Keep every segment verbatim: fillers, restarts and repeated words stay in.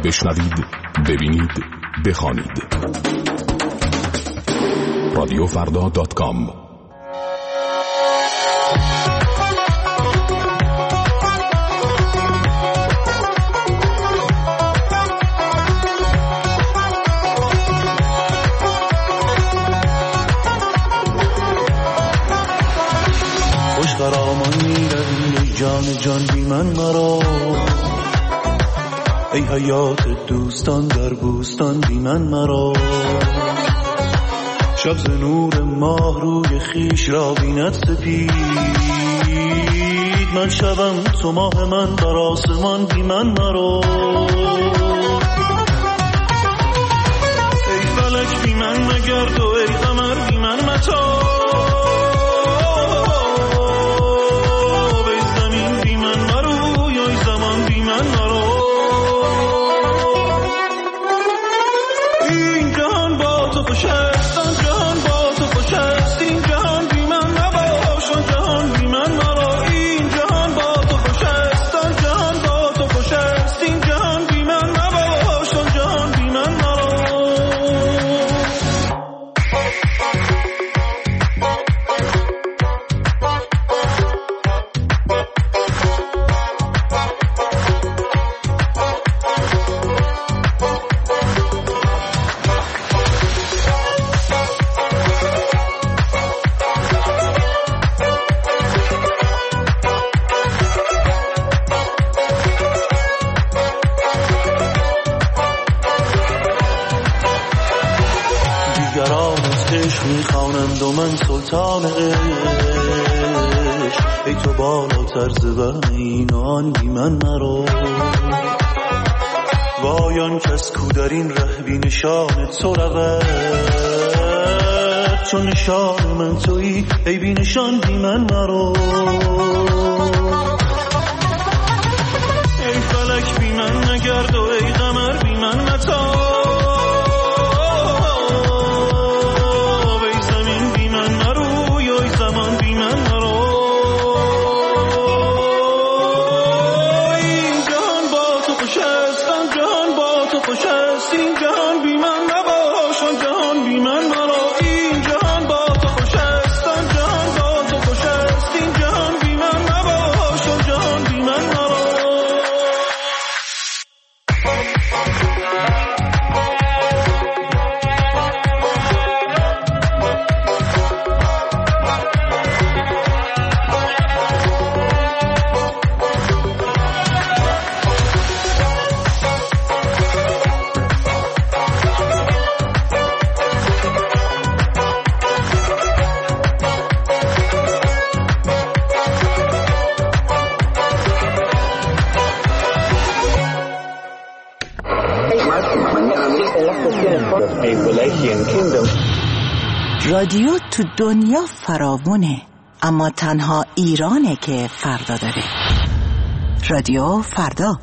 بشنوید، ببینید، بخوانید. رادیو فردا دات کام. خوش قرامان میروی ای جان جان بی من مرا، ای حیات دوستان در بوستان بی من مرا. شب ز نور ماه روی خیش را بیند سپید، من شبم تو ماه من بر آسمان بی من مرا. ای فلک بی من مگرد و ای قمر بی من متا، ای زمین بی من مرو یا ای زمان بی من مرا. این جهان با تو خوش است، آن جهان با تو خوش است، این جهان بی من نباش آن جهان بی من مرا. این جهان با تو خوش است، آن جهان با تو خوش است، این جهان بی من نباش آن جهان بی من مرا. میخوانند و من سلطان عشق، ای تو بالاتر ز وهم این و آن بی من مرا. وای آن کس کو در این ره بی نشان تو رود، چون نشان من تویی ای بی نشان بی من مرا. ای فلک بی من نگرد و ای قمر بی من متا، رادیو تو دنیا فراوونه، اما تنها ایرانه که فردا داره. رادیو فردا.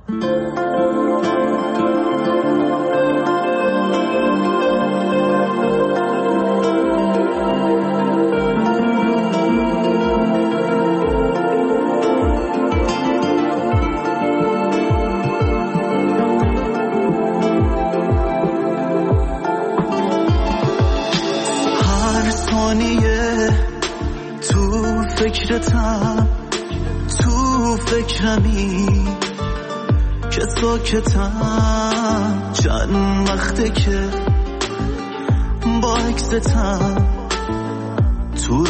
فکرتم تو فکرمی که ساکتم، چند وقته که با عکستم تو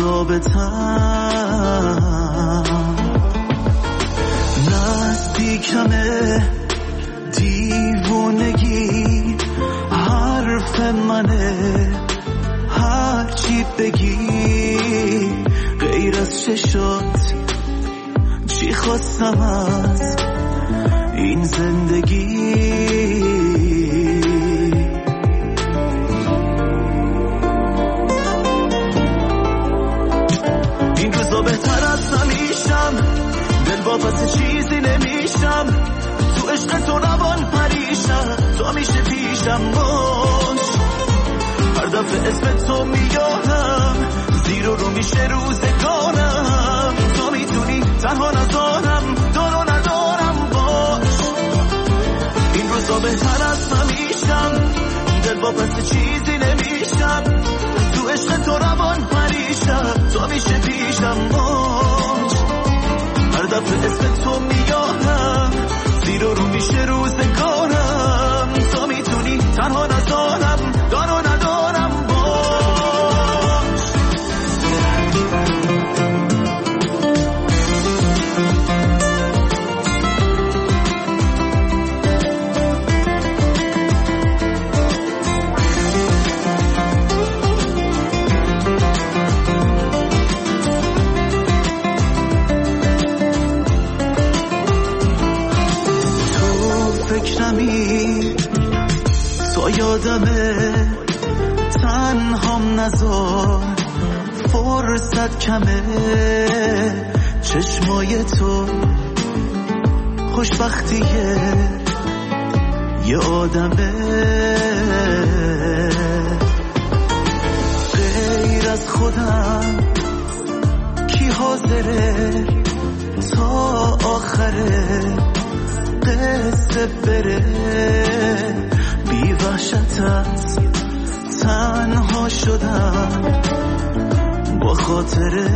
رابطم. نزدیکمه دیوونگی حرف منه، هرچی بگی غیر از چشات چی خواستم از این زندگی. این روزا بهتر از نمیشم، دل واپس چیزی نمیشم، تو عشق تو روان پریشم، تو میشه پیشم باش. هر دفعه اسم تو میگم زیر رو میشه روزگارم، تو میتونی تنها نذارم، تو رو ندارم باش. این روزا نزار فرصت کمه چشمای تو خوشبختیه یه آدمه غیر از خودم کی حاضره تا آخره قصه بره بی وحشتت تنها شدم با خاطره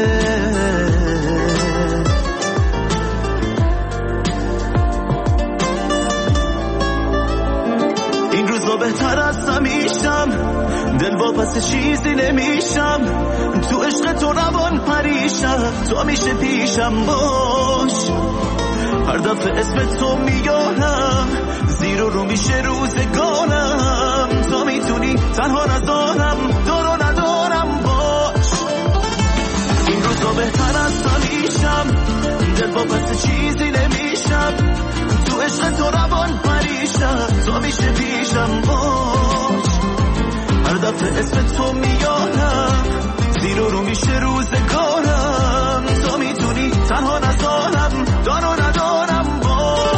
این روزا بهتر از همیشم دل واپس چیزی نمیشم تو عشق تو روان پریشم تو همیشه پیشم باش هر دفعه اسم تو میارم زیر و رو میشه روزگارم تو میتونی تنها ندارم دارو ندارم باش این روزا بهتر از همیشم دل واپس چیزی نمیشم تو عشق تو روان پریشم تو میشه پیشم باش هر دفعه اسم تو میارم زیر و رو میشه روزگارم تو میتونی تنها ندارم دارو ندارم باش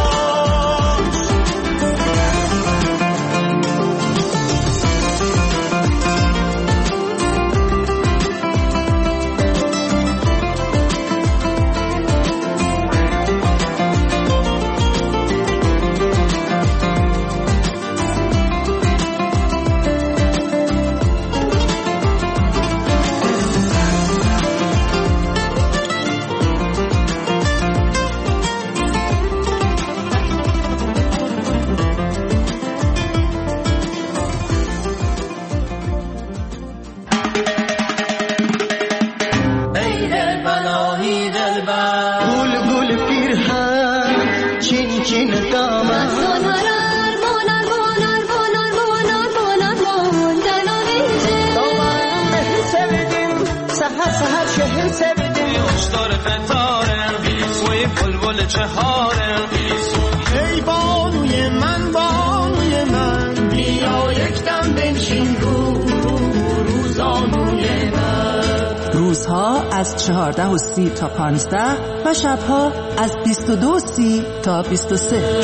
ای بانوی من بانوی من بیا یک دم بنشین رو رو روزانوی من روزها از چهارده و سی تا پانزده و شبها از بیست و دو و سی تا بیست و سه.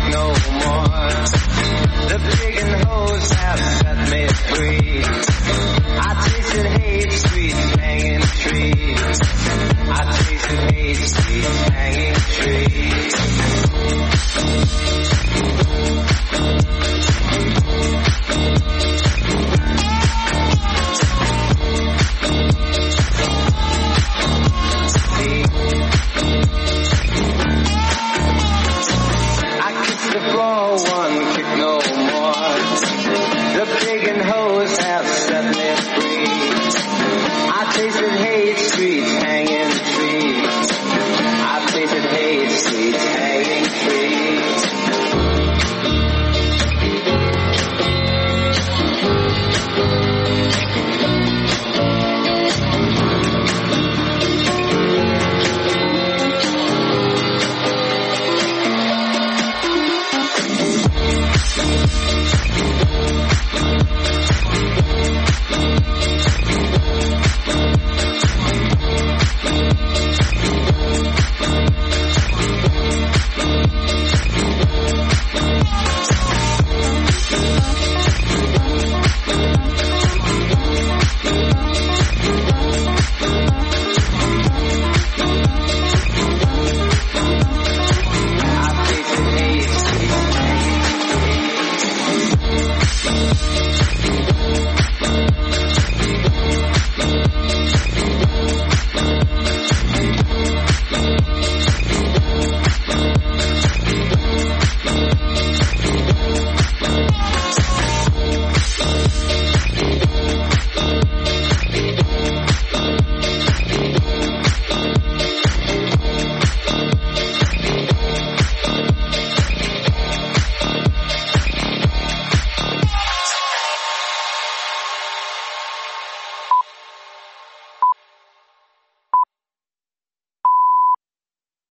no more. The pig and hose have set me free. I tasted hate, sweet hanging trees. I tasted hate, sweet